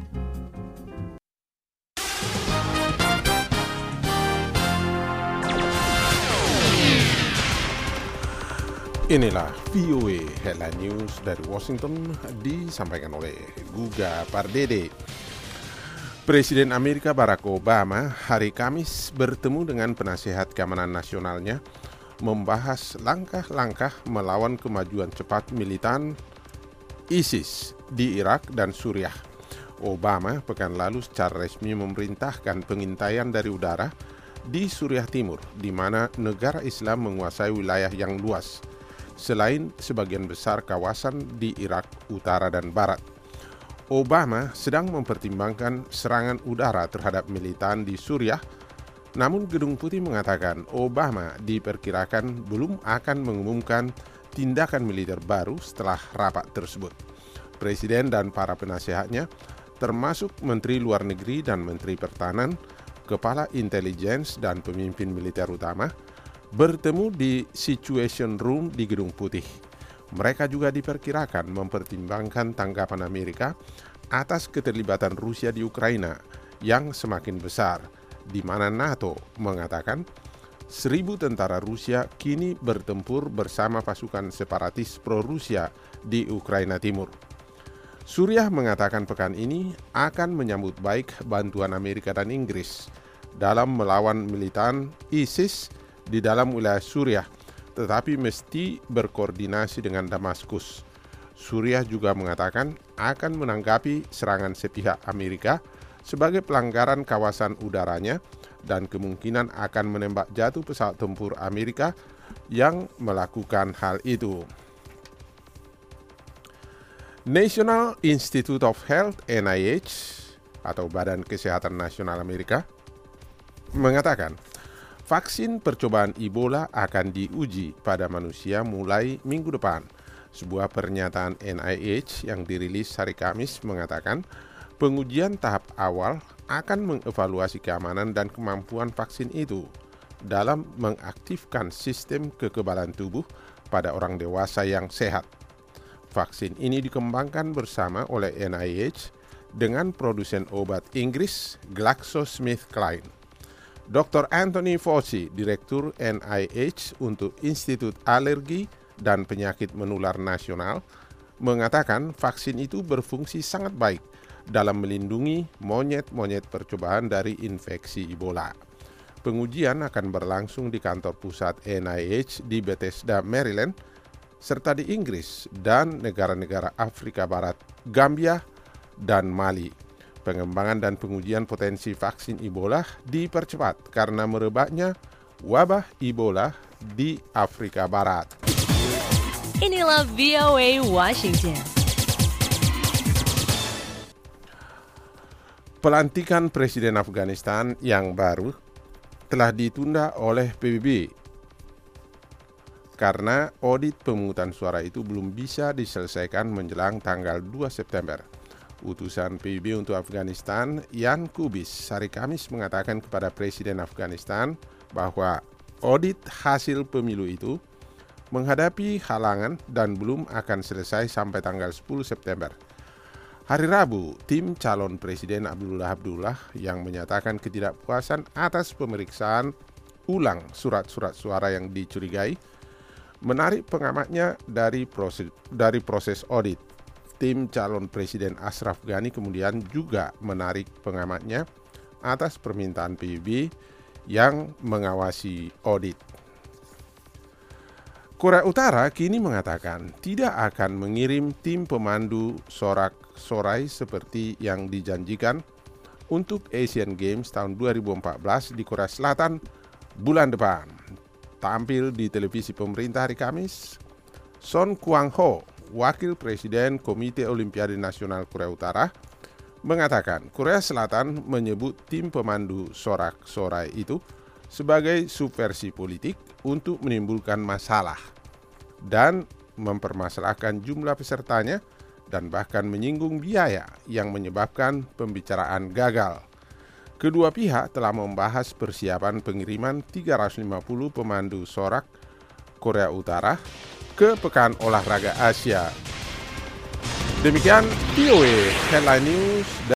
Inilah VOA Headline News dari Washington, disampaikan oleh Guga Pardede. Presiden Amerika Barack Obama hari Kamis bertemu dengan penasihat keamanan nasionalnya membahas langkah-langkah melawan kemajuan cepat militan ISIS di Irak dan Suriah. Obama pekan lalu secara resmi memerintahkan pengintaian dari udara di Suriah Timur, di mana negara Islam menguasai wilayah yang luas, selain sebagian besar kawasan di Irak Utara dan Barat. Obama sedang mempertimbangkan serangan udara terhadap militan di Suriah, namun Gedung Putih mengatakan Obama diperkirakan belum akan mengumumkan tindakan militer baru setelah rapat tersebut. Presiden dan para penasehatnya, termasuk Menteri Luar Negeri dan Menteri Pertahanan, Kepala Intelligence dan pemimpin militer utama, bertemu di Situation Room di Gedung Putih. Mereka juga diperkirakan mempertimbangkan tanggapan Amerika atas keterlibatan Rusia di Ukraina yang semakin besar, di mana NATO mengatakan 1.000 tentara Rusia kini bertempur bersama pasukan separatis pro-Rusia di Ukraina Timur. Suriah mengatakan pekan ini akan menyambut baik bantuan Amerika dan Inggris dalam melawan militan ISIS di dalam wilayah Suriah, tetapi mesti berkoordinasi dengan Damaskus. Suriah juga mengatakan akan menanggapi serangan sepihak Amerika sebagai pelanggaran kawasan udaranya dan kemungkinan akan menembak jatuh pesawat tempur Amerika yang melakukan hal itu. National Institute of Health (NIH) atau Badan Kesehatan Nasional Amerika mengatakan vaksin percobaan Ebola akan diuji pada manusia mulai minggu depan. Sebuah pernyataan NIH yang dirilis hari Kamis mengatakan pengujian tahap awal akan mengevaluasi keamanan dan kemampuan vaksin itu dalam mengaktifkan sistem kekebalan tubuh pada orang dewasa yang sehat. Vaksin ini dikembangkan bersama oleh NIH dengan produsen obat Inggris GlaxoSmithKline. Dr. Anthony Fauci, Direktur NIH untuk Institut Alergi dan Penyakit Menular Nasional, mengatakan vaksin itu berfungsi sangat baik dalam melindungi monyet-monyet percobaan dari infeksi Ebola. Pengujian akan berlangsung di kantor pusat NIH di Bethesda, Maryland, serta di Inggris dan negara-negara Afrika Barat, Gambia, dan Mali. Pengembangan dan pengujian potensi vaksin Ebola dipercepat karena merebaknya wabah Ebola di Afrika Barat. Inilah VOA Washington. Pelantikan Presiden Afghanistan yang baru telah ditunda oleh PBB karena audit pemungutan suara itu belum bisa diselesaikan menjelang tanggal 2 September. Utusan PBB untuk Afghanistan, Jan Kubis, hari Kamis mengatakan kepada Presiden Afghanistan bahwa audit hasil pemilu itu menghadapi halangan dan belum akan selesai sampai tanggal 10 September. Hari Rabu, tim calon Presiden Abdullah yang menyatakan ketidakpuasan atas pemeriksaan ulang surat-surat suara yang dicurigai menarik pengamatnya dari proses audit. Tim calon Presiden Ashraf Ghani kemudian juga menarik pengamatnya atas permintaan PBB yang mengawasi audit. Korea Utara kini mengatakan tidak akan mengirim tim pemandu sorak-sorai seperti yang dijanjikan untuk Asian Games tahun 2014 di Korea Selatan bulan depan. Tampil di televisi pemerintah hari Kamis, Son Kwang-ho, Wakil Presiden Komite Olimpiade Nasional Korea Utara, mengatakan Korea Selatan menyebut tim pemandu sorak-sorai itu sebagai subversi politik untuk menimbulkan masalah dan mempermasalahkan jumlah pesertanya dan bahkan menyinggung biaya yang menyebabkan pembicaraan gagal. Kedua pihak telah membahas persiapan pengiriman 350 pemandu sorak Korea Utara ke Pekan Olahraga Asia. Demikian VOA Headline News.